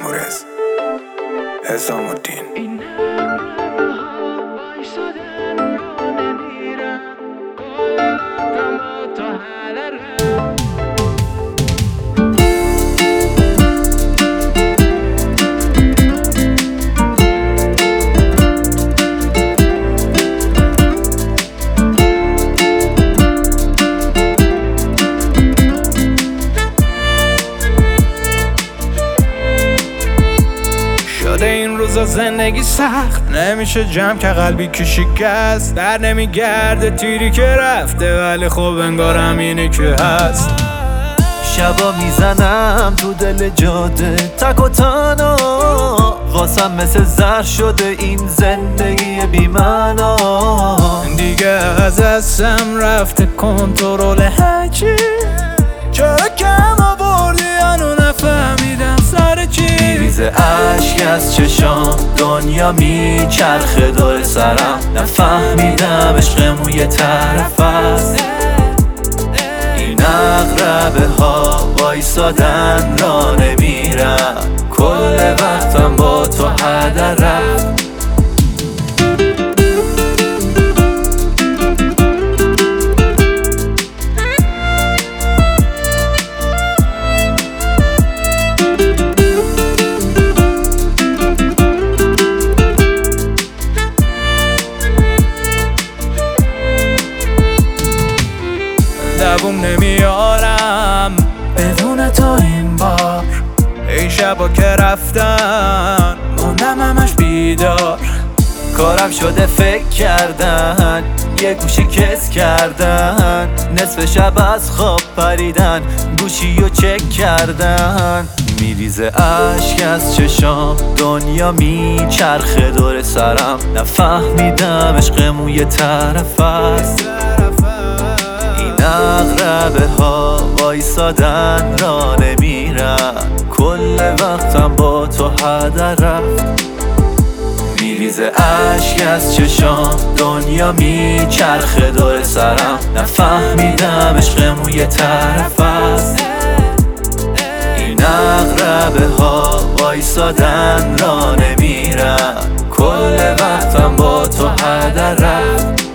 مورز حسام الدین. این روزا زندگی سخت نمیشه جمع که قلبی که شکست در نمیگرده تیری که رفته ولی خب انگار همینه که هست. شبا میزنم تو دل جاده تک و تنها واسم مثل زر شده این زندگی بی معنا. دیگه از دستم رفته کنترل هرچی چرا کم آوردی هنو نفهمیدم سر چی. میریزه اشک از چشام دنیا میچرخه دور سرم نفهمیدم عشقمون یه طرف است. این اقربه ها وایسادن را نمیرم کل وقتم با تو هدر رفت. دووم نمیارم بدون تو این بار. این شبا که رفتن موندم همش بیدار. کارم شده فکر کردن یه گوشه کس کردن نصف شب از خواب پریدن گوشیو چک کردن. میریزه اشک از چشام دنیا میچرخه دور سرم نفهمیدم عشقمون یه طرف است. این اقربه ها وایسادن را نمیرن کل وقتم با تو هدر رفت. میریزه اشک از چشام دنیا میچرخه دور سرم نفهمیدم عشقمون یه طرف است. این اقربه ها وایسادن را نمیرن کل وقتم با تو هدر رفت.